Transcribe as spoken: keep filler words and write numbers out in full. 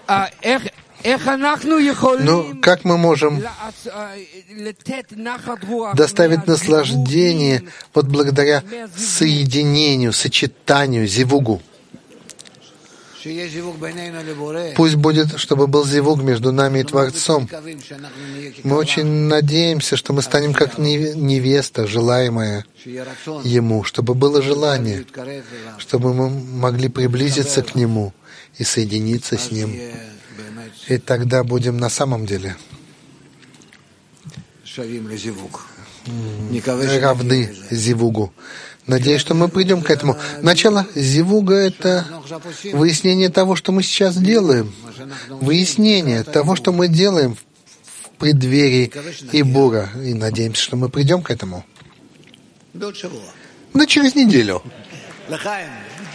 Но как мы можем доставить наслаждение вот благодаря соединению, сочетанию, зивугу? Пусть будет, чтобы был зивуг между нами и Творцом. Мы очень надеемся, что мы станем как невеста, желаемая Ему, чтобы было желание, чтобы мы могли приблизиться к Нему и соединиться с Ним. И тогда будем на самом деле равны зивугу. Надеюсь, что мы придем к этому. Начало зивуга — это выяснение того, что мы сейчас делаем. Выяснение того, что мы делаем в преддверии Ибура. И надеемся, что мы придем к этому. Но через неделю.